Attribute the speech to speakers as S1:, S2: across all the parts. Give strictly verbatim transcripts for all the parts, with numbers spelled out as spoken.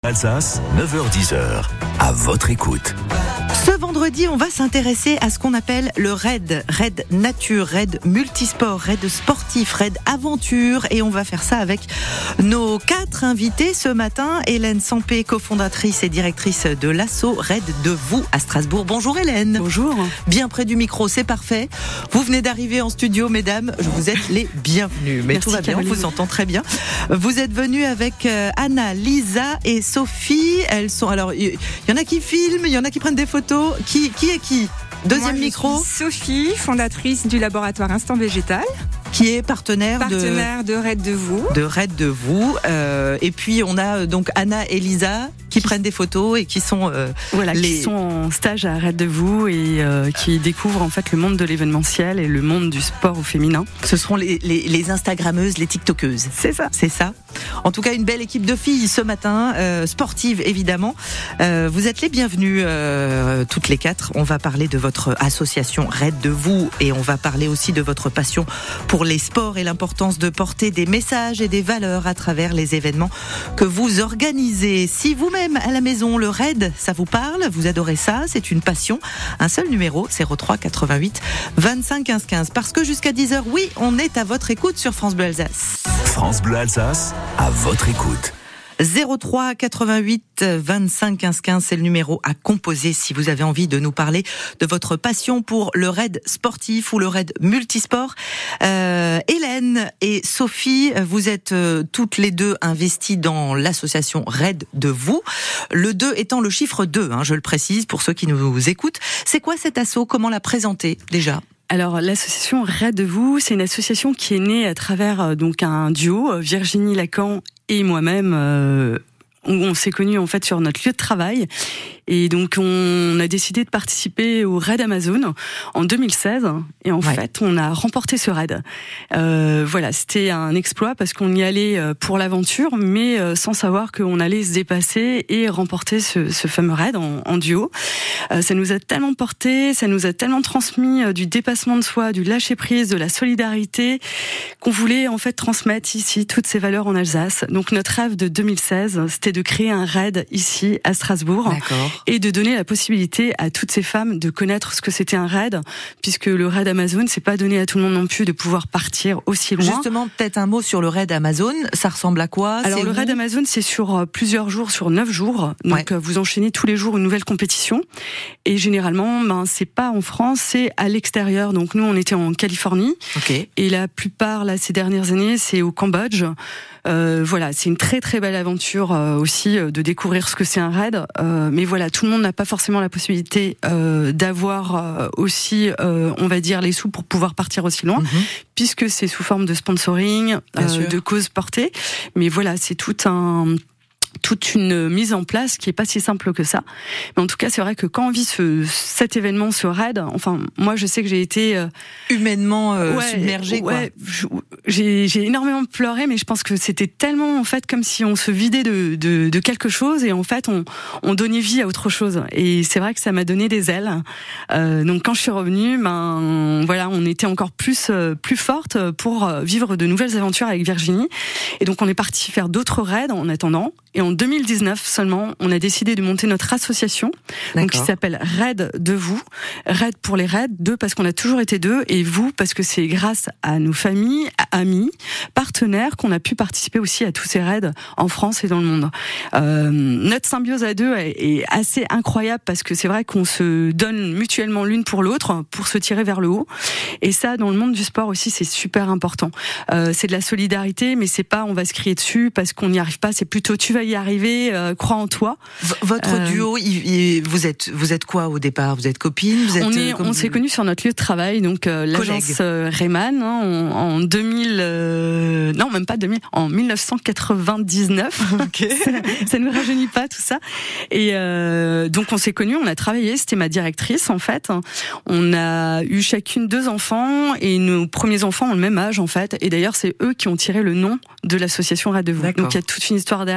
S1: Alsace, neuf heures dix, à votre écoute.
S2: Ce vendredi, on va s'intéresser à ce qu'on appelle le raid. Raid nature, raid multisport, raid sportif, raid aventure. Et on va faire ça avec nos quatre invités ce matin. Hélène Sampé, cofondatrice et directrice de l'asso Raid de Vous à Strasbourg. Bonjour Hélène.
S3: Bonjour.
S2: Bien près du micro, c'est parfait. Vous venez d'arriver en studio, mesdames. Vous êtes les bienvenues. Mais
S3: Merci,
S2: tout va bien,
S3: Caroline.
S2: on vous entend très bien. Vous êtes venues avec Anna, Lisa et Sophie. Elles sont, alors, il y en a qui filment, il y en a qui prennent des photos. Qui, qui est qui? Deuxième
S3: Moi,
S2: micro.
S3: Je suis Sophie, fondatrice du laboratoire Instant Végétal,
S2: Qui est partenaire,
S3: partenaire de, de Raid de Vous.
S2: de, de Raid de Vous. Euh, et puis, on a euh, donc Anna et Lisa qui prennent des photos et qui sont euh,
S4: Voilà,
S2: les...
S4: qui sont en stage à Raid de Vous et euh, qui découvrent en fait le monde de l'événementiel et le monde du sport au féminin.
S2: Ce seront les, les, les Instagrammeuses, les TikTokeuses.
S4: C'est ça.
S2: C'est ça. En tout cas, une belle équipe de filles ce matin, euh, sportives évidemment. Euh, vous êtes les bienvenues euh, toutes les quatre. On va parler de votre association Raid de Vous et on va parler aussi de votre passion pour les sports et l'importance de porter des messages et des valeurs à travers les événements que vous organisez. Si vous-même à la maison, le raid, ça vous parle, vous adorez ça, c'est une passion. Un seul numéro, zéro trois quatre-vingt-huit vingt-cinq quinze quinze. Parce que jusqu'à dix heures, oui, on est à votre écoute sur France Bleu Alsace.
S1: France Bleu Alsace, à votre écoute.
S2: zéro trois quatre-vingt-huit vingt-cinq quinze quinze, c'est le numéro à composer si vous avez envie de nous parler de votre passion pour le raid sportif ou le raid multisport. Euh, Hélène et Sophie, vous êtes euh, toutes les deux investies dans l'association Raid de Vous. Le deux étant le chiffre deux, hein, je le précise pour ceux qui nous écoutent. C'est quoi cet asso? Comment la présenter déjà?
S4: Alors l'association Raid de Vous, c'est une association qui est née à travers euh, donc un duo, Virginie Lacan et moi-même. Euh, où on s'est connus en fait sur notre lieu de travail. Et donc, on a décidé de participer au raid Amazon en deux mille seize. Et en
S2: ouais.
S4: fait, on a remporté ce raid. Euh, voilà, c'était un exploit parce qu'on y allait pour l'aventure, mais sans savoir qu'on allait se dépasser et remporter ce, ce fameux raid en, en duo. Euh, ça nous a tellement porté, ça nous a tellement transmis du dépassement de soi, du lâcher-prise, de la solidarité, qu'on voulait en fait transmettre ici toutes ces valeurs en Alsace. Donc, notre rêve de deux mille seize, c'était de créer un raid ici à Strasbourg.
S2: D'accord.
S4: Et de donner la possibilité à toutes ces femmes de connaître ce que c'était un raid, puisque le raid Amazon, c'est pas donné à tout le monde non plus de pouvoir partir aussi loin.
S2: Justement, peut-être un mot sur le raid Amazon. Ça ressemble à quoi?
S4: Alors
S2: c'est
S4: le
S2: où?
S4: raid Amazon, c'est sur plusieurs jours, sur neuf jours. Donc
S2: ouais.
S4: vous enchaînez tous les jours une nouvelle compétition. Et généralement, ben c'est pas en France, c'est à l'extérieur. Donc nous, on était en Californie.
S2: Okay.
S4: Et la plupart là ces dernières années, c'est au Cambodge. Euh, voilà, c'est une très très belle aventure euh, aussi euh, de découvrir ce que c'est un raid. Euh, mais voilà, tout le monde n'a pas forcément la possibilité euh, d'avoir euh, aussi, euh, on va dire, les sous pour pouvoir partir aussi loin, mm-hmm. puisque c'est sous forme de sponsoring, euh, de cause portée. Mais voilà, c'est tout un toute une mise en place qui est pas si simple que ça. Mais en tout cas, c'est vrai que quand on vit ce, cet événement, ce raid, enfin, moi, je sais que j'ai été euh,
S2: humainement euh,
S4: ouais,
S2: submergée.
S4: Ouais, quoi. J'ai, j'ai énormément pleuré, mais je pense que c'était tellement en fait comme si on se vidait de, de, de quelque chose et en fait on, on donnait vie à autre chose. Et c'est vrai que ça m'a donné des ailes. Euh, donc quand je suis revenue, ben voilà, on était encore plus euh, plus forte pour vivre de nouvelles aventures avec Virginie. Et donc on est parti faire d'autres raids en attendant. Et en deux mille dix-neuf seulement, on a décidé de monter notre association, donc qui s'appelle Raid de Vous. Raid pour les raids, deux parce qu'on a toujours été deux, et vous parce que c'est grâce à nos familles, amis, partenaires qu'on a pu participer aussi à tous ces raids en France et dans le monde. Euh, notre symbiose à deux est, est assez incroyable parce que c'est vrai qu'on se donne mutuellement l'une pour l'autre pour se tirer vers le haut. Et ça, dans le monde du sport aussi, c'est super important. Euh, c'est de la solidarité, mais c'est pas on va se crier dessus parce qu'on n'y arrive pas. C'est plutôt tu vas y arriver, euh, crois en toi.
S2: V- votre euh, duo, il, il, vous êtes vous êtes quoi au départ? Vous êtes copines? Vous êtes,
S4: On, est,
S2: euh,
S4: on s'est connus sur notre lieu de travail, donc euh, l'agence euh, Rayman, hein, en, en deux mille, euh, non même pas deux mille, en dix-neuf cent quatre-vingt-dix-neuf. Okay. ça, ça nous rajeunit pas tout ça. Et euh, donc on s'est connus, on a travaillé. C'était ma directrice en fait. On a eu chacune deux enfants et nos premiers enfants ont le même âge en fait. Et d'ailleurs c'est eux qui ont tiré le nom de l'association Raid de Vous. Donc il y a toute une histoire derrière.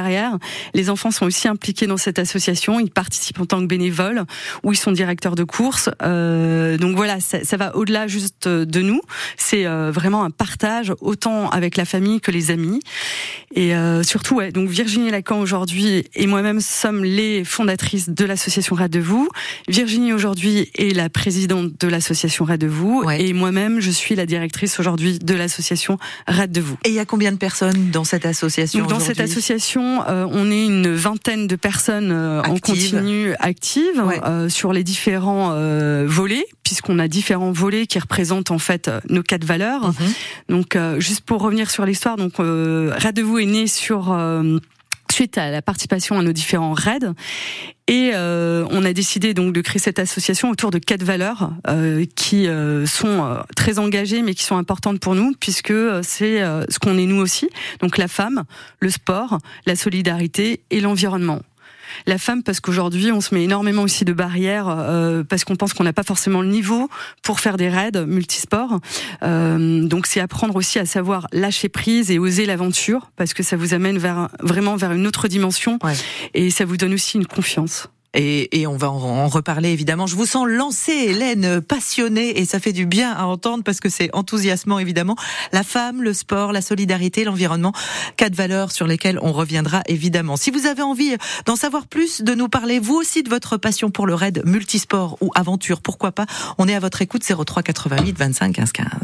S4: Les enfants sont aussi impliqués dans cette association. Ils participent en tant que bénévoles ou ils sont directeurs de courses. Euh, donc voilà, ça, ça va au-delà juste de nous. C'est euh, vraiment un partage autant avec la famille que les amis. Et euh, surtout, ouais, donc Virginie Lacan aujourd'hui et moi-même sommes les fondatrices de l'association Raid de vous. Virginie aujourd'hui est la présidente de l'association Raid de vous, ouais. Et moi-même je suis la directrice aujourd'hui de l'association Raid de vous.
S2: Et il y a combien de personnes dans cette association
S4: donc, dans
S2: aujourd'hui ?
S4: cette association, euh, on est une vingtaine de personnes euh, en continu actives ouais. euh, sur les différents euh, volets, puisqu'on a différents volets qui représentent en fait nos quatre valeurs. Mm-hmm. Donc euh, juste pour revenir sur l'histoire, donc euh, Raid de vous est né sur euh, suite à la participation à nos différents raids. Et euh, on a décidé donc de créer cette association autour de quatre valeurs euh, qui euh, sont euh, très engagées mais qui sont importantes pour nous puisque euh, c'est euh, ce qu'on est nous aussi. Donc la femme, le sport, la solidarité et l'environnement. La femme parce qu'aujourd'hui on se met énormément aussi de barrières euh, parce qu'on pense qu'on n'a pas forcément le niveau pour faire des raids multisports. Euh, donc c'est apprendre aussi à savoir lâcher prise et oser l'aventure parce que ça vous amène vers vraiment vers une autre dimension ouais. Et ça vous donne aussi une confiance.
S2: Et, et on va en, en reparler évidemment. Je vous sens lancée, Hélène, passionnée, et ça fait du bien à entendre parce que c'est enthousiasmant évidemment. La femme, le sport, la solidarité, l'environnement, quatre valeurs sur lesquelles on reviendra évidemment. Si vous avez envie d'en savoir plus, de nous parler vous aussi de votre passion pour le raid multisport ou aventure, pourquoi pas, on est à votre écoute. Zéro trois quatre-vingt-huit vingt-cinq quinze quinze.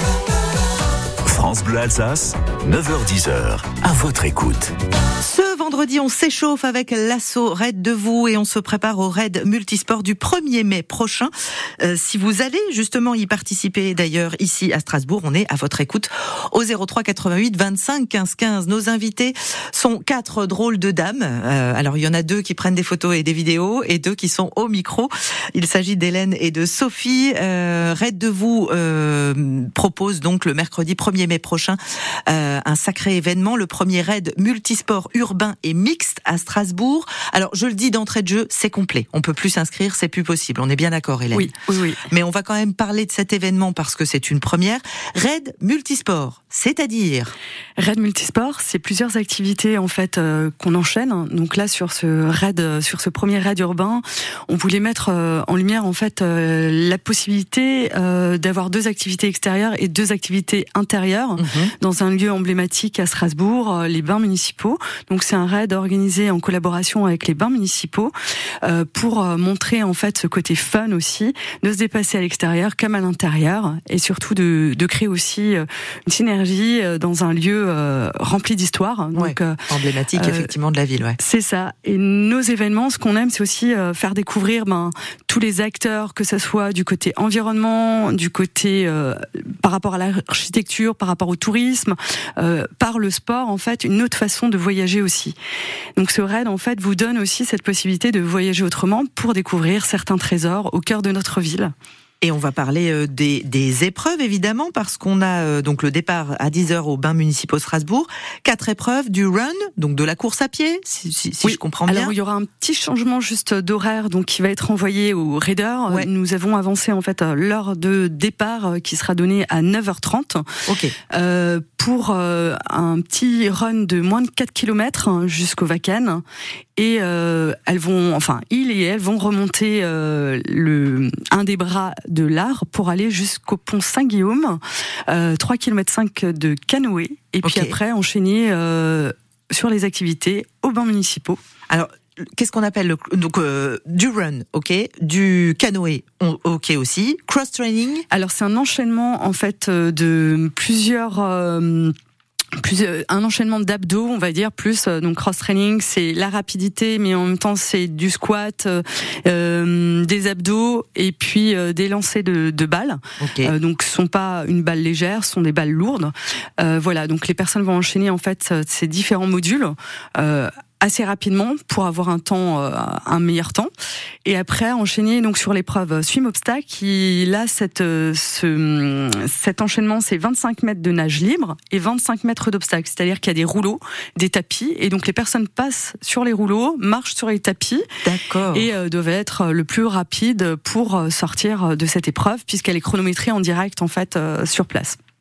S1: France Bleu Alsace, neuf heures dix, à votre écoute.
S2: Ce vendredi, on s'échauffe avec l'assaut Raid de vous et on se prépare au raid multisport du premier mai prochain. Euh, si vous allez justement y participer d'ailleurs ici à Strasbourg, on est à votre écoute au zéro trois quatre-vingt-huit vingt-cinq quinze quinze. Nos invités sont quatre drôles de dames. Euh, alors il y en a deux qui prennent des photos et des vidéos et deux qui sont au micro. Il s'agit d'Hélène et de Sophie. Euh, Raid de vous euh, propose donc le mercredi premier mai prochain euh, un sacré événement, le premier raid multisport urbain et mixte à Strasbourg. Alors je le dis d'entrée de jeu, c'est complet. On peut plus s'inscrire, c'est plus possible. On est bien d'accord, Hélène.
S4: Oui, oui, oui.
S2: Mais on va quand même parler de cet événement parce que c'est une première. Raid multisport, c'est-à-dire
S4: Raid multisport, c'est plusieurs activités en fait euh, qu'on enchaîne. Donc là sur ce raid, euh, sur ce premier raid urbain, on voulait mettre euh, en lumière en fait euh, la possibilité euh, d'avoir deux activités extérieures et deux activités intérieures mmh. dans un lieu emblématique à Strasbourg, euh, les bains municipaux. Donc c'est un raid organisé en collaboration avec les bains municipaux euh, pour euh, montrer en fait ce côté fun aussi, de se dépasser à l'extérieur comme à l'intérieur et surtout de, de créer aussi euh, une synergie euh, dans un lieu euh, rempli d'histoire. Donc
S2: ouais, euh, emblématique euh, effectivement de la ville. Ouais.
S4: C'est ça. Et nos événements, ce qu'on aime, c'est aussi euh, faire découvrir ben, tous les acteurs, que ça soit du côté environnement, du côté euh, par rapport à l'architecture, par rapport au tourisme, euh, par le sport en fait, une autre façon de voyager aussi. Donc ce raid en fait vous donne aussi cette possibilité de voyager autrement pour découvrir certains trésors au cœur de notre ville.
S2: Et on va parler euh, des, des épreuves évidemment parce qu'on a euh, donc le départ à dix heures aux bains municipaux Strasbourg, quatre épreuves du run, donc de la course à pied, si, si, si
S4: oui.
S2: je comprends bien.
S4: Alors il y aura un petit changement juste d'horaire donc qui va être envoyé aux raiders.
S2: Ouais.
S4: Nous avons avancé en fait l'heure de départ qui sera donnée à neuf heures trente.
S2: Ok.
S4: Euh, pour euh, un petit run de moins de quatre kilomètres jusqu'au Vacan. Et euh, elles vont, enfin, il et elles vont remonter euh, le un des bras de l'Art pour aller jusqu'au pont Saint-Guillaume, euh, trois kilomètres cinq de canoë, et puis okay. après enchaîner euh, sur les activités aux bains municipaux.
S2: Alors, qu'est-ce qu'on appelle le, donc euh, du run, ok, du canoë, on, ok aussi, cross training.
S4: Alors c'est un enchaînement en fait de plusieurs. Euh, Plus un enchaînement d'abdos, on va dire, plus donc cross training, c'est la rapidité, mais en même temps c'est du squat, euh, des abdos et puis euh, des lancers de, de balles. Okay. Euh, donc ce sont pas une balle légère, ce sont des balles lourdes. Euh, voilà, donc les personnes vont enchaîner en fait ces différents modules. Euh, assez rapidement pour avoir un temps, euh, un meilleur temps, et après enchaîner donc sur l'épreuve swim obstacle. Qui là, cette, ce, cet enchaînement, c'est vingt-cinq mètres de nage libre et vingt-cinq mètres d'obstacle, c'est-à-dire qu'il y a des rouleaux, des tapis, et donc les personnes passent sur les rouleaux, marchent sur les tapis,
S2: d'accord,
S4: et euh, doivent être le plus rapide pour sortir de cette épreuve puisqu'elle est chronométrée en direct en fait euh, sur place.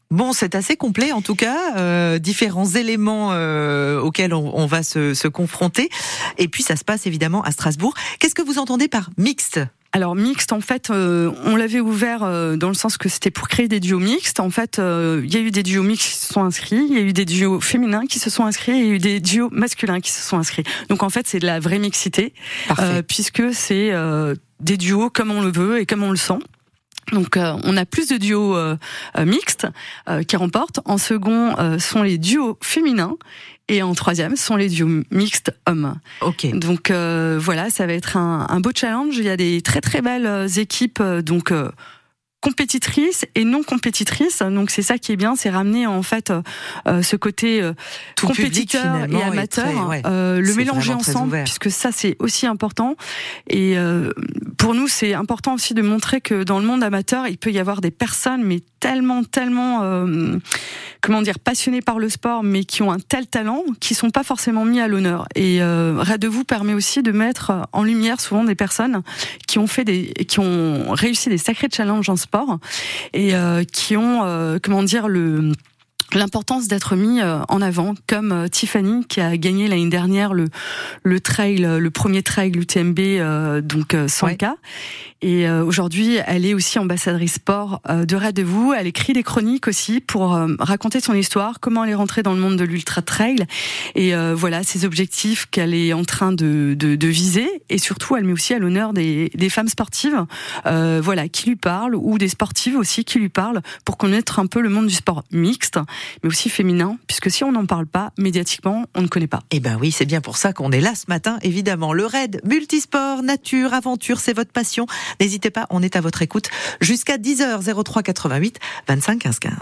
S2: Bon, c'est assez complet en tout cas, euh, différents éléments euh, auxquels on, on va se, se confronter. Et puis ça se passe évidemment à Strasbourg. Qu'est-ce que vous entendez par mixte ?
S4: Alors mixte, en fait, euh, on l'avait ouvert euh, dans le sens que c'était pour créer des duos mixtes. En fait, euh, il y a eu des duos mixtes qui se sont inscrits, il y a eu des duos féminins qui se sont inscrits, et il y a eu des duos masculins qui se sont inscrits. Donc en fait, c'est de la vraie mixité, euh, puisque c'est euh, des duos comme on le veut et comme on le sent. Donc euh, on a plus de duos euh, euh, mixtes euh, qui remportent. En second euh, sont les duos féminins. Et en troisième sont les duos mixtes hommes.
S2: Ok.
S4: Donc euh, voilà, ça va être un, un beau challenge. Il y a des très très belles équipes, euh, donc euh, compétitrices et non compétitrices. Donc c'est ça qui est bien, c'est ramener en fait euh, ce côté euh,
S2: Tout
S4: compétiteur
S2: public,
S4: et amateur,
S2: très, ouais.
S4: euh, le
S2: C'est
S4: mélanger ensemble, puisque ça c'est aussi important. Et euh, pour nous, c'est important aussi de montrer que dans le monde amateur, il peut y avoir des personnes, mais tellement, tellement, euh, comment dire, passionnées par le sport, mais qui ont un tel talent, qui sont pas forcément mis à l'honneur. Et euh, Raid de vous permet aussi de mettre en lumière souvent des personnes qui ont fait des, qui ont réussi des sacrés challenges en sport et euh, qui ont, euh, comment dire, le l'importance d'être mis en avant, comme Tiffany qui a gagné l'année dernière le le trail, le premier trail U T M B, euh, donc cent K. Ouais. Et euh, aujourd'hui, elle est aussi ambassadrice sport euh, de Raid de vous. Elle écrit des chroniques aussi pour euh, raconter son histoire, comment elle est rentrée dans le monde de l'ultra trail et euh, voilà ses objectifs qu'elle est en train de, de de viser. Et surtout, elle met aussi à l'honneur des des femmes sportives, euh, voilà, qui lui parlent, ou des sportives aussi qui lui parlent, pour connaître un peu le monde du sport mixte, mais aussi féminin, puisque si on n'en parle pas médiatiquement, on ne connaît pas.
S2: Eh ben oui, c'est bien pour ça qu'on est là ce matin, évidemment. Le Raid multisport, nature, aventure, c'est votre passion. N'hésitez pas, on est à votre écoute jusqu'à dix heures, zéro trois quatre-vingt-huit vingt-cinq quinze quinze.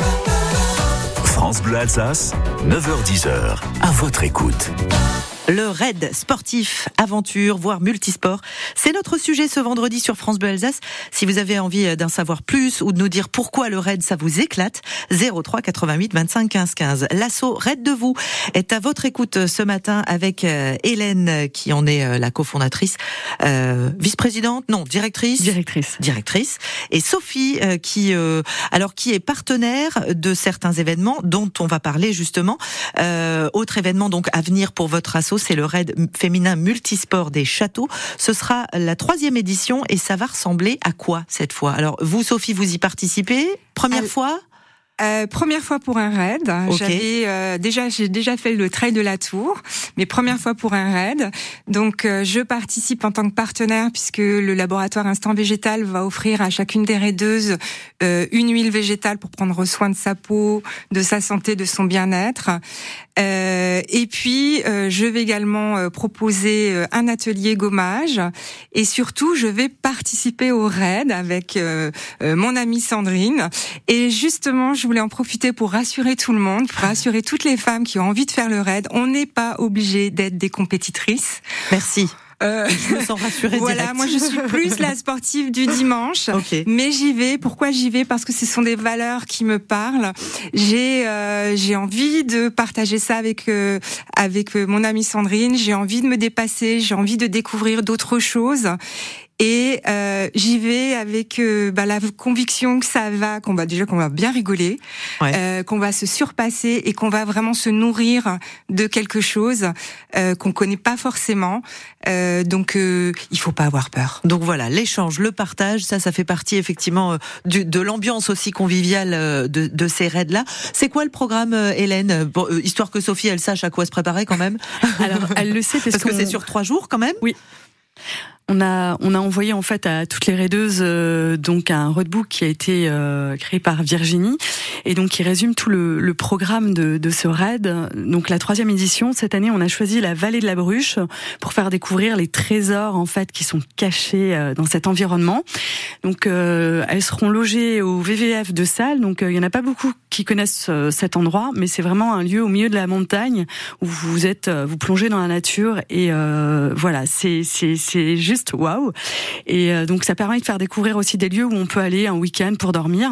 S1: France Bleu Alsace, neuf heures dix, à votre écoute.
S2: Le Raid sportif, aventure, voire multisport, c'est notre sujet ce vendredi sur France Bleu Alsace. Si vous avez envie d'en savoir plus ou de nous dire pourquoi le Raid ça vous éclate, zéro trois quatre-vingt-huit vingt-cinq quinze quinze. L'asso Raid de vous est à votre écoute ce matin avec euh, Hélène qui en est euh, la cofondatrice, euh, vice-présidente, non, directrice,
S4: directrice,
S2: directrice, et Sophie euh, qui, euh, alors qui est partenaire de certains événements dont on va parler justement. Euh, autre événement donc à venir pour votre asso, c'est le Raid féminin multisport des châteaux. Ce sera la troisième édition et ça va ressembler à quoi cette fois? Alors vous, Sophie, vous y participez? Première
S3: Elle...
S2: fois?
S3: Euh, première fois pour un raid. Okay. J'avais euh, déjà, j'ai déjà fait le trail de la Tour, mais première fois pour un raid. Donc, euh, je participe en tant que partenaire puisque le laboratoire Instant Végétal va offrir à chacune des raideuses euh, une huile végétale pour prendre soin de sa peau, de sa santé, de son bien-être. Euh, et puis, euh, je vais également euh, proposer euh, un atelier gommage et surtout, je vais participer au raid avec euh, euh, mon amie Sandrine. Et justement, je voulais en profiter pour rassurer tout le monde, pour rassurer toutes les femmes qui ont envie de faire le raid. On n'est pas obligé d'être des compétitrices.
S2: Merci. Euh, je me sens rassurée.
S3: Voilà,
S2: direct.
S3: moi je suis plus la sportive du dimanche, okay. Mais j'y vais. Pourquoi j'y vais? Parce que ce sont des valeurs qui me parlent. J'ai euh, j'ai envie de partager ça avec euh, avec mon amie Sandrine. J'ai envie de me dépasser. J'ai envie de découvrir d'autres choses. Et euh, j'y vais avec euh, bah, la conviction que ça va, qu'on va déjà qu'on va bien rigoler, ouais. euh, qu'on va se surpasser et qu'on va vraiment se nourrir de quelque chose euh, qu'on connaît pas forcément. Euh, donc euh, il faut pas avoir peur.
S2: Donc voilà, l'échange, le partage, ça, ça fait partie effectivement euh, du, de l'ambiance aussi conviviale euh, de, de ces raids-là. C'est quoi le programme, euh, Hélène? Bon, euh, histoire que Sophie, elle sache à quoi se préparer quand même.
S4: Alors elle le sait parce,
S2: parce que c'est sur trois jours quand même.
S4: Oui. On a on a envoyé en fait à toutes les raideuses euh, donc un roadbook qui a été euh, créé par Virginie et donc qui résume tout le, le programme de, de ce raid. Donc la troisième édition cette année, on a choisi la vallée de la Bruche pour faire découvrir les trésors en fait qui sont cachés euh, dans cet environnement. Donc euh, elles seront logées au V V F de Salles. Donc euh, il y en a pas beaucoup qui connaissent euh, cet endroit, mais c'est vraiment un lieu au milieu de la montagne où vous êtes euh, vous plongez dans la nature et euh, voilà c'est c'est c'est juste Juste waouh. Et euh, donc ça permet de faire découvrir aussi des lieux où on peut aller un week-end pour dormir.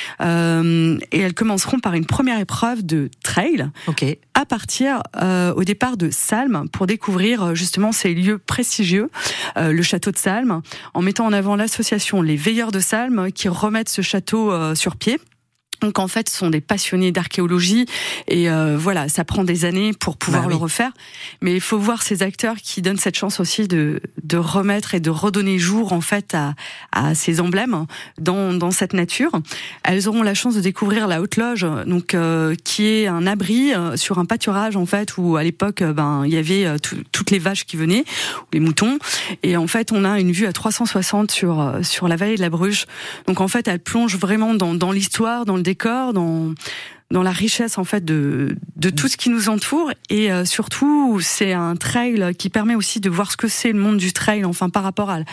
S4: Euh, et elles commenceront par une première épreuve de trail.
S2: Okay.
S4: À partir euh, au départ de Salmes pour découvrir justement ces lieux prestigieux, euh, le château de Salmes, en mettant en avant l'association Les Veilleurs de Salmes qui remettent ce château euh, sur pied. Donc en fait, ce sont des passionnés d'archéologie et euh, voilà, ça prend des années pour pouvoir bah oui. le refaire. Mais il faut voir ces acteurs qui donnent cette chance aussi de de remettre et de redonner jour en fait à à ces emblèmes dans dans cette nature. Elles auront la chance de découvrir la Haute Loge, donc euh, qui est un abri euh, sur un pâturage en fait où à l'époque euh, ben il y avait euh, tout, toutes les vaches qui venaient, ou les moutons, et en fait on a une vue à trois cent soixante sur euh, sur la vallée de la Bruche. Donc en fait, elle plonge vraiment dans dans l'histoire, dans le décor, dans dans la richesse en fait de de tout ce qui nous entoure, et euh, surtout c'est un trail qui permet aussi de voir ce que c'est le monde du trail, enfin par rapport à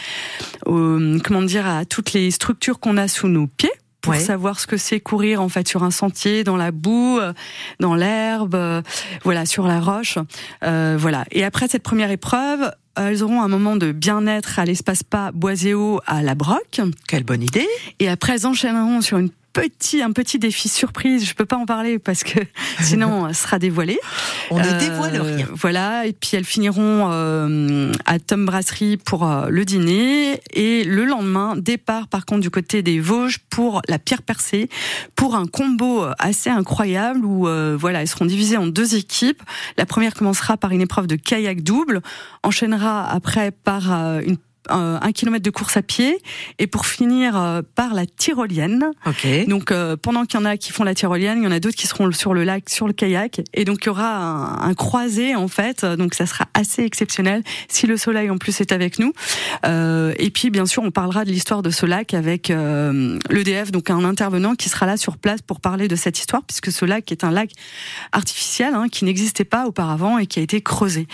S4: euh, comment dire à toutes les structures qu'on a sous nos pieds, pour ouais. savoir ce que c'est courir en fait sur un sentier, dans la boue, dans l'herbe, euh, voilà, sur la roche, euh, voilà. Et après cette première épreuve, elles auront un moment de bien-être à l'espace spa Boiséo à La Broque.
S2: Quelle bonne idée.
S4: Et après, elles enchaîneront sur une petit, un petit défi surprise. Je peux pas en parler parce que sinon, ce sera dévoilé.
S2: On ne dévoile
S4: euh,
S2: rien.
S4: Voilà. Et puis, elles finiront euh, à Tom Brasserie pour euh, le dîner. Et le lendemain, départ par contre du côté des Vosges pour la Pierre Percée, pour un combo assez incroyable où euh, voilà, elles seront divisées en deux équipes. La première commencera par une épreuve de kayak double, enchaînera après par euh, une Euh, un kilomètre de course à pied, et pour finir euh, par la tyrolienne.
S2: Okay.
S4: Donc euh, pendant qu'il y en a qui font la tyrolienne, il y en a d'autres qui seront sur le lac, sur le kayak, et donc il y aura un, un croisé en fait, donc ça sera assez exceptionnel si le soleil en plus est avec nous. Euh, et puis bien sûr on parlera de l'histoire de ce lac avec euh, l'E D F, donc un intervenant qui sera là sur place pour parler de cette histoire, puisque ce lac est un lac artificiel hein, qui n'existait pas auparavant et qui a été creusé.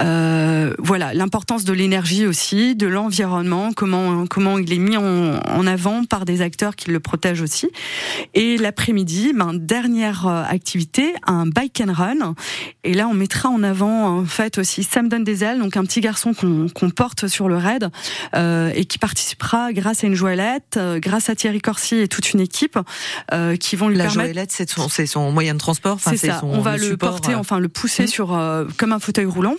S4: Euh, voilà, l'importance de l'énergie aussi, de l'environnement, comment comment il est mis en, en avant par des acteurs qui le protègent aussi. Et l'après-midi, ben, dernière activité, un bike and run. Et là, on mettra en avant en fait aussi Ça me donne des ailes, donc un petit garçon qu'on qu'on porte sur le raid euh, et qui participera grâce à une joëlette, euh, grâce à Thierry Corsi et toute une équipe euh, qui vont lui
S2: la
S4: permettre.
S2: La joëlette, c'est son c'est son moyen de transport. Enfin,
S4: c'est,
S2: c'est
S4: ça.
S2: Son,
S4: on va
S2: le,
S4: le
S2: support,
S4: porter,
S2: euh...
S4: enfin le pousser mmh. sur euh, comme un fauteuil roulant,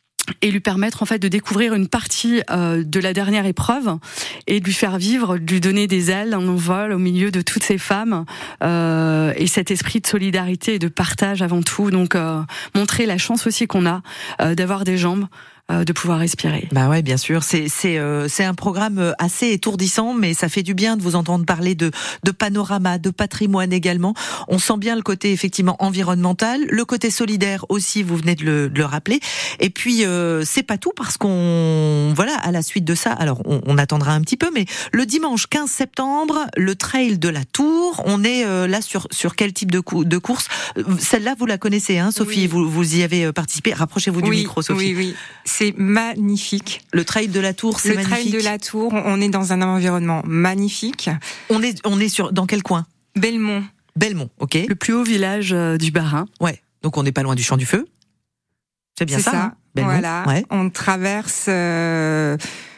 S4: et lui permettre en fait de découvrir une partie euh, de la dernière épreuve et de lui faire vivre, de lui donner des ailes en envol au milieu de toutes ces femmes euh, et cet esprit de solidarité et de partage avant tout. Donc euh, montrer la chance aussi qu'on a euh, d'avoir des jambes, de pouvoir respirer.
S2: Bah ouais, bien sûr. C'est c'est euh, c'est un programme assez étourdissant, mais ça fait du bien de vous entendre parler de de panorama, de patrimoine également. On sent bien le côté effectivement environnemental, le côté solidaire aussi. Vous venez de le, de le rappeler. Et puis euh, c'est pas tout parce qu'on voilà à la suite de ça. Alors on, on attendra un petit peu, mais le dimanche quinze septembre, le trail de la Tour. On est euh, là sur sur quel type de cou- de course? Celle-là vous la connaissez, hein, Sophie? Oui. Vous vous y avez participé. Rapprochez-vous du
S3: oui,
S2: micro, Sophie.
S3: Oui, oui. C'est magnifique.
S2: Le trail de la Tour, c'est
S3: le
S2: magnifique.
S3: Le trail de la Tour, on est dans un environnement magnifique.
S2: On est, on est sur, dans quel coin?
S3: Belmont.
S2: Belmont, ok.
S4: Le plus haut village euh, du Bas-Rhin.
S2: Ouais. Donc on n'est pas loin du Champ du Feu. C'est bien
S3: c'est
S2: ça.
S3: ça.
S2: Hein, Belmont.
S3: Voilà.
S2: Ouais.
S3: On traverse, euh,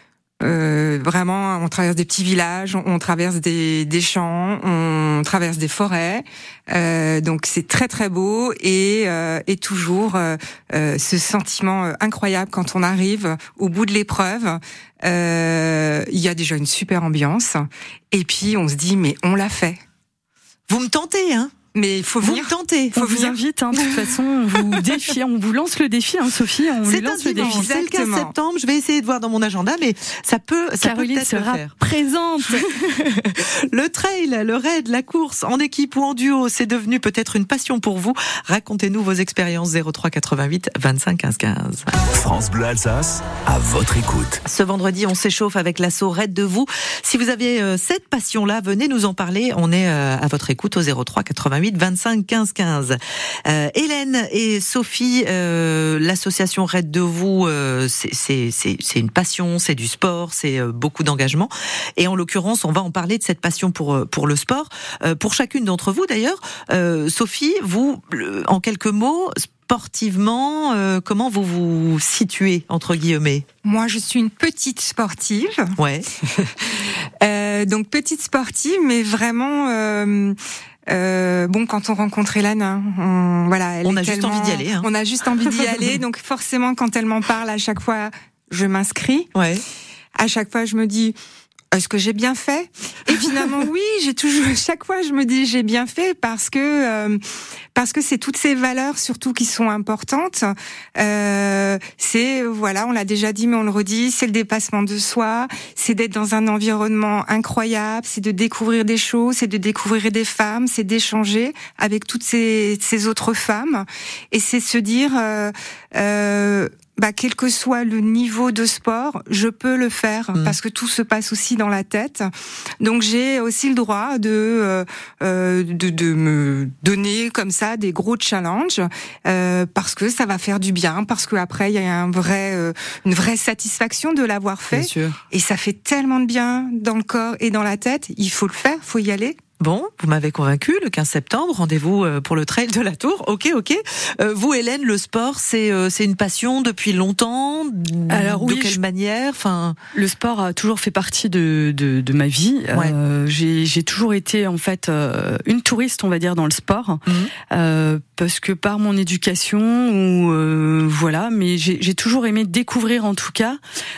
S3: euh, vraiment, on traverse des petits villages, on, on traverse des, des champs, on traverse des forêts. Euh, donc c'est très très beau et, euh, et toujours euh, euh, ce sentiment euh, incroyable quand on arrive au bout de l'épreuve. Euh, il y a déjà une super ambiance et puis on se dit mais on l'a fait.
S2: Vous me tentez, hein?
S3: Mais il faut
S2: vous
S3: venir.
S2: me tentez.
S4: Faut on vous invite, hein, de toute façon, on vous défie, on vous lance le défi, hein, Sophie, on
S2: c'est
S4: lui lance
S2: un
S4: le défi.
S2: C'est le quinze septembre, je vais essayer de voir dans mon agenda, mais ça peut, ça
S4: Caroline
S2: peut peut-être
S4: sera
S2: le faire.
S4: présente.
S2: Le trail, le raid, la course, en équipe ou en duo, c'est devenu peut-être une passion pour vous. Racontez-nous vos expériences. Zéro trois quatre-vingt-huit vingt-cinq quinze quinze.
S1: France Bleu Alsace, à votre écoute.
S2: Ce vendredi, on s'échauffe avec l'assaut Raid de vous. Si vous avez euh, cette passion-là, venez nous en parler. On est euh, à votre écoute au zéro trois quatre-vingt-huit vingt-cinq quinze quinze. Euh, Hélène et Sophie, euh, l'association Raid de vous, euh, c'est, c'est, c'est, c'est une passion, c'est du sport, c'est euh, beaucoup d'engagement. Et en l'occurrence, on va en parler de cette passion pour pour le sport. Euh, pour chacune d'entre vous, d'ailleurs, euh, Sophie, vous, en quelques mots, sportivement, euh, comment vous vous situez entre guillemets?
S3: Moi, je suis une petite sportive.
S2: Ouais.
S3: euh, donc petite sportive, mais vraiment. Euh, Euh, bon, quand on rencontre Hélène, hein, on, voilà, elle
S2: on
S3: est
S2: a
S3: tellement,
S2: juste envie d'y aller. Hein.
S3: On a juste envie d'y aller, donc forcément, quand elle m'en parle, à chaque fois, je m'inscris.
S2: Ouais.
S3: À chaque fois, je me dis, Est-ce que j'ai bien fait? Et finalement, oui, j'ai toujours, chaque fois, je me dis j'ai bien fait parce que euh, parce que c'est toutes ces valeurs surtout qui sont importantes. Euh, c'est voilà, on l'a déjà dit, mais on le redit, c'est le dépassement de soi, c'est d'être dans un environnement incroyable, c'est de découvrir des choses, c'est de découvrir des femmes, c'est d'échanger avec toutes ces ces autres femmes, et c'est se dire euh, euh, bah, quel que soit le niveau de sport, je peux le faire mmh. parce que tout se passe aussi dans la tête. Donc j'ai aussi le droit de euh, de, de me donner comme ça des gros challenges euh, parce que ça va faire du bien, parce que après il y a un vrai euh, une vraie satisfaction de l'avoir fait.
S2: Bien sûr.
S3: Et ça fait tellement de bien dans le corps et dans la tête. Il faut le faire, faut y aller.
S2: Bon, vous m'avez convaincu, le quinze septembre, rendez-vous pour le trail de la Tour. Ok, ok. Euh, vous, Hélène, le sport, c'est euh, c'est une passion depuis longtemps.
S4: Alors
S2: de
S4: oui,
S2: quelle
S4: je...
S2: manière? Enfin,
S4: le sport a toujours fait partie de de, de ma vie.
S2: Ouais.
S4: Euh, j'ai j'ai toujours été en fait euh, une touriste, on va dire, dans le sport, mmh. euh, parce que par mon éducation ou euh, voilà, mais j'ai j'ai toujours aimé découvrir en tout cas.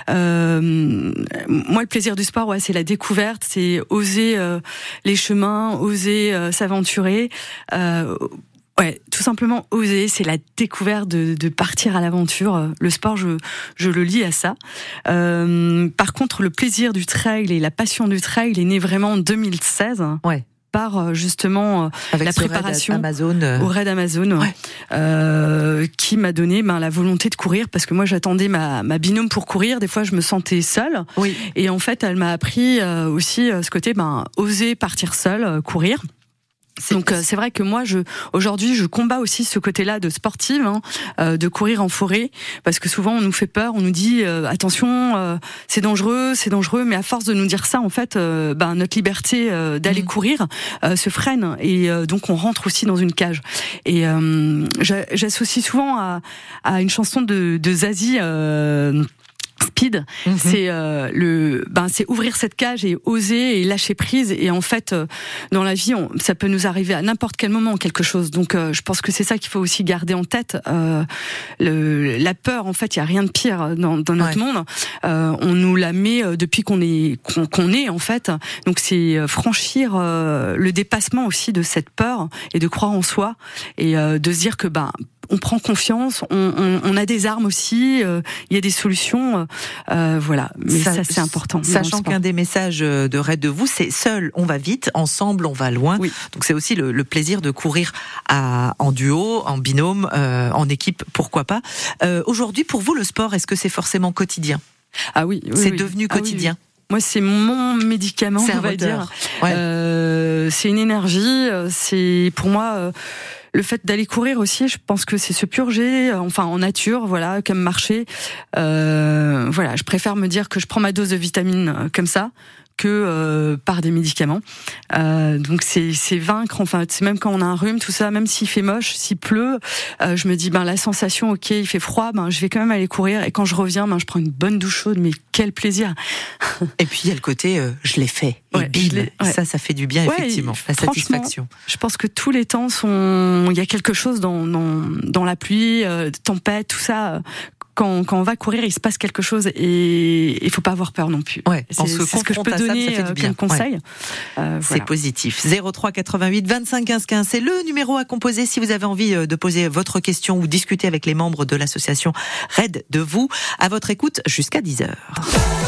S4: Euh, moi, le plaisir du sport, ouais, c'est la découverte, c'est oser euh, les chemins. Oser euh, s'aventurer, euh, ouais, tout simplement oser, c'est la découverte de, de partir à l'aventure. Le sport, je, je le lie à ça. Euh, par contre, le plaisir du trail et la passion du trail est né vraiment en deux mille seize.
S2: Ouais.
S4: Par justement
S2: avec
S4: la préparation
S2: raid Amazon.
S4: au raid Amazon,
S2: ouais.
S4: euh, qui m'a donné ben, la volonté de courir, parce que moi j'attendais ma, ma binôme pour courir. Des fois je me sentais seule,
S2: oui.
S4: et en fait elle m'a appris euh, aussi euh, ce côté ben oser partir seule, euh, courir. C'est Donc euh, c'est vrai que moi je aujourd'hui je combats aussi ce côté-là de sportive, hein, euh, de courir en forêt, parce que souvent on nous fait peur, on nous dit euh, attention, euh, c'est dangereux, c'est dangereux, mais à force de nous dire ça, en fait, euh, ben notre liberté euh, d'aller mmh. courir euh, se freine, et euh, donc on rentre aussi dans une cage. Et euh, j'associe souvent à, à une chanson de, de Zazie. Euh, Speed, mmh. c'est euh, le, ben c'est ouvrir cette cage et oser et lâcher prise. Et en fait, euh, dans la vie, on, ça peut nous arriver à n'importe quel moment quelque chose. Donc, euh, je pense que c'est ça qu'il faut aussi garder en tête. Euh, le, la peur, en fait, il y a rien de pire dans, dans notre ouais. monde. Euh, on nous la met depuis qu'on est qu'on, qu'on est en fait. Donc, c'est franchir euh, le dépassement aussi de cette peur et de croire en soi, et euh, de se dire que ben on prend confiance, on, on, on a des armes aussi, il euh, y a des solutions, euh, voilà. Mais ça, ça c'est important.
S2: Sachant qu'un des messages de Raid de vous, c'est seul on va vite, ensemble on va loin.
S4: Oui.
S2: Donc c'est aussi le, le plaisir de courir à, en duo, en binôme, euh, en équipe, pourquoi pas. Euh, aujourd'hui, pour vous, le sport, est-ce que c'est forcément quotidien?
S4: Ah oui, oui
S2: c'est
S4: oui.
S2: devenu
S4: ah
S2: quotidien.
S4: Oui, oui. Moi, c'est mon médicament,
S2: c'est
S4: on va
S2: moteur.
S4: dire.
S2: Ouais.
S4: Euh, c'est une énergie. C'est pour moi. Euh, Le fait d'aller courir aussi, je pense que c'est se purger, enfin en nature, voilà, comme marcher. Euh, voilà, je préfère me dire que je prends ma dose de vitamines comme ça que euh, par des médicaments. Euh, donc c'est c'est vaincre. Enfin, c'est même quand on a un rhume, tout ça, même s'il fait moche, s'il pleut, euh, je me dis ben la sensation, ok, il fait froid, ben je vais quand même aller courir. Et quand je reviens, ben je prends une bonne douche chaude. Mais quel plaisir!
S2: Et puis il y a le côté, euh, je l'ai fait. Et
S4: ouais,
S2: bim,
S4: ouais.
S2: ça, ça fait du bien,
S4: ouais,
S2: effectivement. La satisfaction.
S4: Je pense que tous les temps sont. Il y a quelque chose dans dans dans la pluie, euh, tempête, tout ça. Quand, quand on va courir, il se passe quelque chose, et il faut pas avoir peur non plus.
S2: Ouais,
S4: c'est
S2: c'est
S4: ce que je peux donner
S2: ça, ça fait du bien.
S4: comme conseil.
S2: Ouais.
S4: Euh,
S2: c'est
S4: voilà.
S2: positif. zéro trois quatre-vingt-huit vingt-cinq quinze quinze, c'est le numéro à composer si vous avez envie de poser votre question ou discuter avec les membres de l'association Raid de vous. À votre écoute jusqu'à dix heures.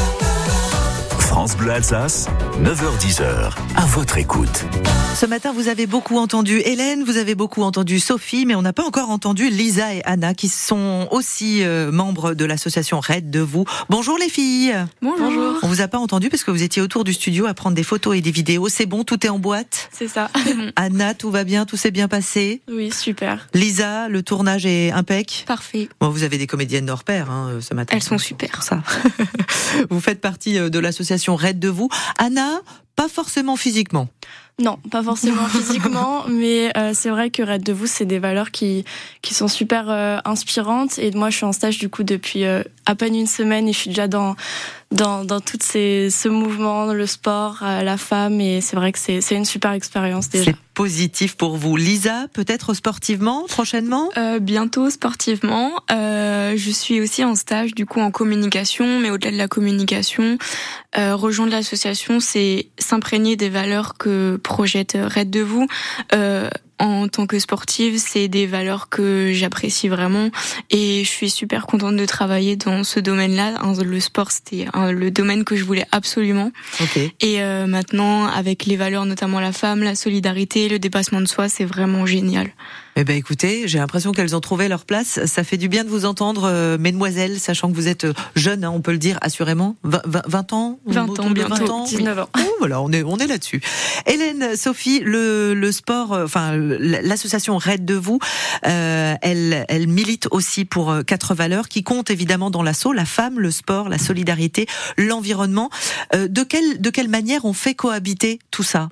S1: France Bleu Alsace, neuf heures dix heures, à votre écoute.
S2: Ce matin, vous avez beaucoup entendu Hélène, vous avez beaucoup entendu Sophie, mais on n'a pas encore entendu Lisa et Anna, qui sont aussi euh, membres de l'association Raid de vous. Bonjour les filles.
S5: Bonjour.
S2: On vous a pas entendu parce que vous étiez autour du studio à prendre des photos et des vidéos. C'est bon, tout est en boîte?
S5: C'est ça.
S2: Anna, tout va bien, tout s'est bien passé?
S5: Oui, super.
S2: Lisa, le tournage est impec?
S5: Parfait.
S2: Bon, vous avez des comédiennes hors pair hein, ce matin.
S5: Elles sont super.
S2: Ça. Vous faites partie de l'association Raid de vous. Anna, pas forcément physiquement.
S5: Non, pas forcément physiquement, mais euh, c'est vrai que Raid de vous, c'est des valeurs qui qui sont super euh, inspirantes. Et moi, je suis en stage du coup depuis euh, à peine une semaine et je suis déjà dans dans dans toutes ces ce mouvement, le sport, euh, la femme, et c'est vrai que c'est c'est une super expérience déjà.
S2: C'est positif pour vous. Lisa, peut-être sportivement prochainement?
S6: euh, Bientôt sportivement. Euh, je suis aussi en stage du coup en communication, mais au-delà de la communication, euh, rejoindre l'association, c'est s'imprégner des valeurs que projette Raid de vous. Euh, En tant que sportive, c'est des valeurs que j'apprécie vraiment et je suis super contente de travailler dans ce domaine-là. Le sport, c'était le domaine que je voulais absolument.
S2: Okay.
S6: Et euh, maintenant, avec les valeurs, notamment la femme, la solidarité, le dépassement de soi, c'est vraiment génial.
S2: Eh ben écoutez, j'ai l'impression qu'elles ont trouvé leur place. Ça fait du bien de vous entendre, euh, mesdemoiselles, sachant que vous êtes jeunes, hein, on peut le dire assurément. vingt, vingt ans,
S6: vingt ans, bientôt
S2: vingt ans,
S5: dix-neuf ans.
S2: Oh, voilà, on est on est là-dessus. Hélène, Sophie, le le sport, euh, enfin l'association Raid de vous, euh, elle elle milite aussi pour euh, quatre valeurs qui comptent évidemment dans l'assaut: la femme, le sport, la solidarité, l'environnement. Euh, de quelle de quelle manière on fait cohabiter tout ça?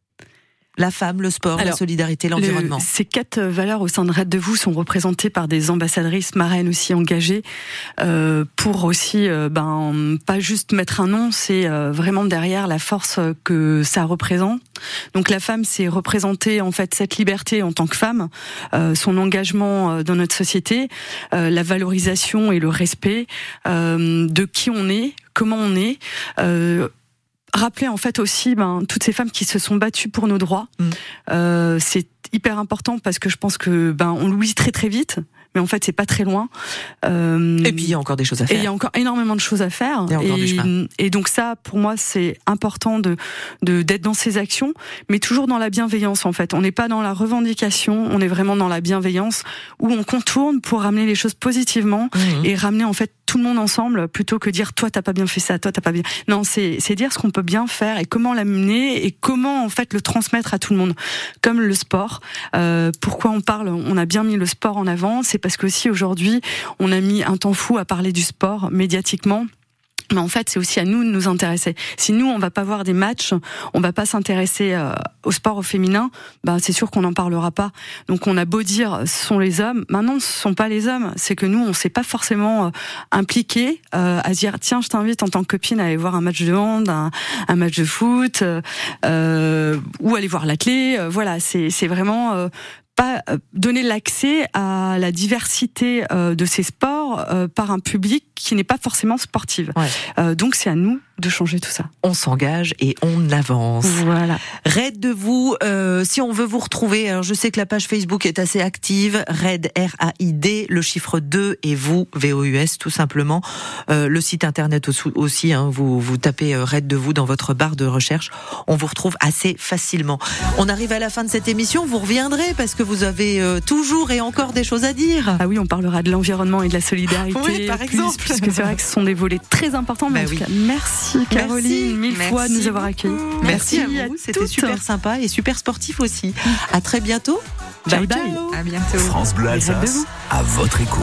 S2: La femme, le sport, Alors, la solidarité, l'environnement.
S4: Le, ces quatre valeurs au sein de Raid de vous sont représentées par des ambassadrices marraines aussi engagées euh, pour aussi, euh, ben, pas juste mettre un nom, c'est euh, vraiment derrière la force que ça représente. Donc la femme, c'est représenter en fait cette liberté en tant que femme, euh, son engagement dans notre société, euh, la valorisation et le respect euh, de qui on est, comment on est. Euh, Rappeler en fait aussi ben, toutes ces femmes qui se sont battues pour nos droits. Mmh. Euh, c'est hyper important parce que je pense que ben on l'oublie très très vite, mais en fait c'est pas très loin. Euh,
S2: et puis il y a encore des choses à faire.
S4: Et il y a encore énormément de choses à faire.
S2: Il y a encore
S4: et,
S2: du chemin.
S4: Et donc ça, pour moi, c'est important de de d'être dans ces actions, mais toujours dans la bienveillance en fait. On n'est pas dans la revendication, on est vraiment dans la bienveillance où on contourne pour ramener les choses positivement mmh. et ramener en fait tout le monde ensemble plutôt que dire toi t'as pas bien fait ça, toi t'as pas bien. Non, c'est c'est dire ce qu'on peut bien faire et comment l'amener et comment en fait le transmettre à tout le monde. Comme le sport. Euh, pourquoi on parle, on a bien mis le sport en avant, c'est parce que aussi aujourd'hui on a mis un temps fou à parler du sport médiatiquement. Mais en fait, c'est aussi à nous de nous intéresser. Si nous, on va pas voir des matchs, on va pas s'intéresser euh, au sport au féminin, bah c'est sûr qu'on n'en parlera pas. Donc on a beau dire ce sont les hommes, maintenant ce sont pas les hommes. C'est que nous, on s'est pas forcément euh, impliqués euh, à dire tiens, je t'invite en tant que copine à aller voir un match de hand, un, un match de foot, euh, ou aller voir l'athlé. Euh, voilà, c'est c'est vraiment euh, pas donner l'accès à la diversité euh, de ces sports euh, par un public qui n'est pas forcément sportif. Ouais. Euh, donc c'est à nous de changer tout ça.
S2: On s'engage et on avance.
S4: Voilà.
S2: Raid de vous, euh, si on veut vous retrouver, alors je sais que la page Facebook est assez active, Raid, R A I D, le chiffre deux et vous, V O U S tout simplement. Euh, le site internet aussi, hein, vous, vous tapez Raid de vous dans votre barre de recherche, on vous retrouve assez facilement. On arrive à la fin de cette émission, vous reviendrez parce que vous avez euh, toujours et encore des choses à dire.
S4: Ah oui, on parlera de l'environnement et de la solidarité.
S2: Oui, par exemple.
S4: Plus, puisque c'est vrai que ce sont des volets très importants. Mais bah en oui. tout cas, merci Caroline, merci, mille merci fois de nous avoir accueillis.
S2: Merci, merci à vous, c'était toutes. super sympa et super sportif aussi. À très bientôt.
S4: Bye bye.
S2: Ciao.
S3: À bientôt.
S1: France Bleu Alsace, à votre écoute.